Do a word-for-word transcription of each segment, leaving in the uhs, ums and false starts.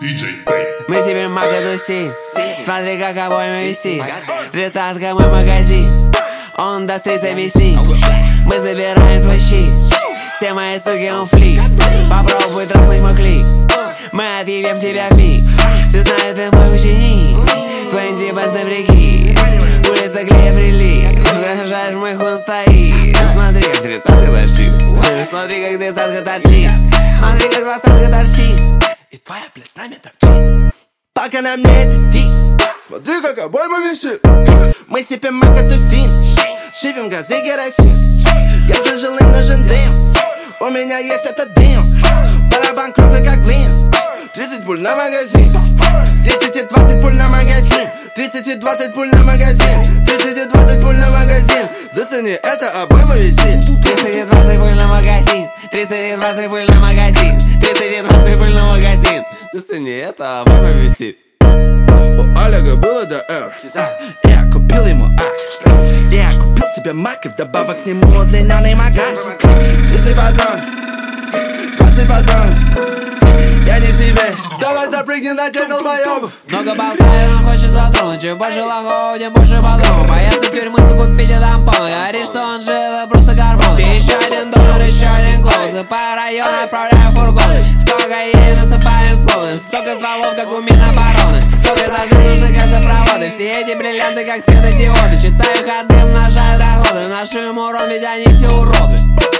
диджей Пэй. Мы себе макадуси, смотри, как обойма висит. Тридцатка мой магазин, он даст тридцать висит. Мы забираем твой щит, все мои суки он флик. Попробуй трахнуть мой клик, мы отъебем тебя в миг. Все знают, ты мой ученик, твои базы прикид. Улица клея прилип, выражаешь мой хуй стоит. Смотри, как тридцатка торчит, смотри, как тридцатка торчит, смотри, как двадцатка торчит. И твоя, блядь, с нами торчит. Пока на мне это стиль, смотри, как обойма висит. Мы сипем макатусин, шипим газы керосин. Я сложил им нужен дым, у меня есть этот дым. Барабан круглый как блин, тридцать пуль на магазин, тридцать и двадцать пуль на магазин, тридцать и двадцать пуль на магазин, тридцать и двадцать пуль на магазин. Зацени, это обойма висит. тридцать и двадцать пуль на магазин, тридцать и двадцать пуль на магазин, тридцать и двадцать пуль на магазин. Зацени, это обойма висит. У Олега было до эр, я купил ему ак. Я купил себе мак и вдобавок к нему удлиненный магаз. тридцать патрон, двадцать патрон, я не себе. Давай запрыгни на тех долбоёбов. Много болтает, он хочет затронуть. Чем больше лохов, тем больше подруг. Боятся тюрьмы, купить и тампон. Говорит, что он жил, это просто гормон. Ты еще один доллар, еще один клоуз. По району отправляю фургоны. Столько едет, насыпаем склоны. Столько стволов, как у Минобороны. Столько сосуд нужны, как запроводы. Все эти бриллианты, как светодиоды. Читаю ходы, умножаю доходы. Нашу им урон, ведь они все уроды.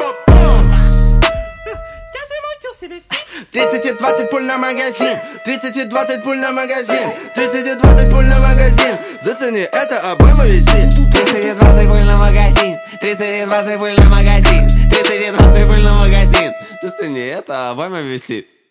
тридцать и двадцать пуль на магазин, тридцать и двадцать пуль на магазин, тридцать и двадцать пуль на магазин. Зацени, это обойма висит. тридцать и двадцать пуль на магазин, тридцать и двадцать пуль на магазин, тридцать и двадцать пуль на магазин. Зацени, это обойма висит.